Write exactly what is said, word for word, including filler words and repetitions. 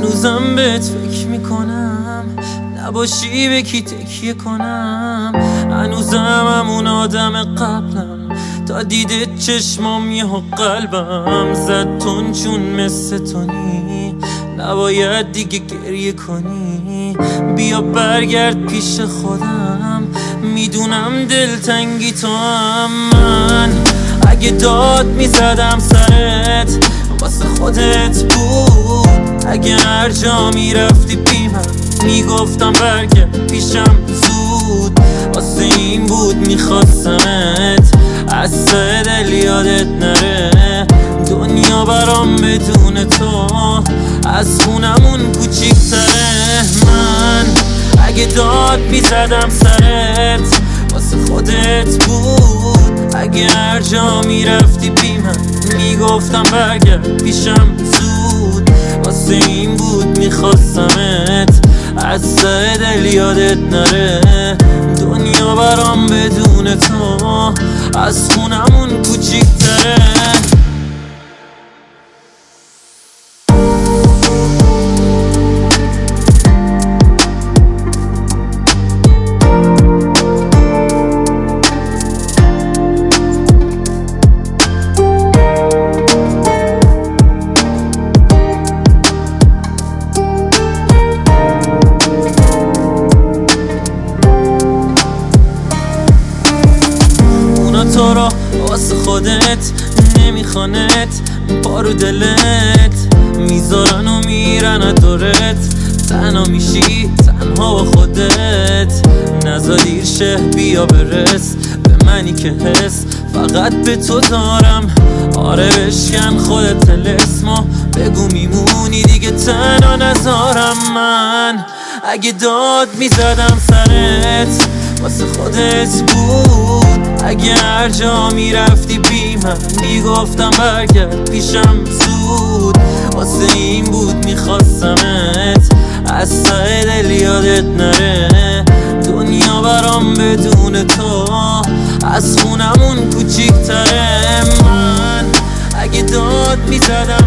هنوزم بهت فکر میکنم، نباشی به کی تکیه کنم. هنوزم همون آدم قبلم، تا دیده چشمام یهو قلبم زد تون، چون مثل تونی نباید دیگه گریه کنی. بیا برگرد پیش خودم، میدونم دلتنگی تو هم. من اگه داد میزدم سرت واسه خودت بود، اگه هر جا میرفتی بی من میگفتم برگرد پیشم زود. واسه این بود میخواستمت از سر دل یادت نره. دنیا برام بدون تو از خونمون کوچیک‌تره. من اگه داد میزدم سرت واسه خودت بود، اگه هر جا میرفتی بی من میگفتم برگرد پیشم زود. واسه این بود میخواستمت از سر دل یادت نره. دنیا برام بدون تو از خونمون کوچیک‌تره. تو رو واسه خودت نمیخوانت، بارو دلت میذارن و میرن دورت. تنها میشی تنها با خودت، نزا دیر شه بیا برس به منی که حس فقط به تو دارم. آره بشکن خودت تلسمو بگو میمونی دیگه تنها نذارم. من اگه داد میزدم سرت واسه خودت بود، اگه هر جا میرفتی بی من میگفتم برگرد پیشم زود. واسه این بود میخواستمت از ته دل یادت نره. دنیا برام بدون تو از خونمون کوچیک‌تره. من اگه داد میزدم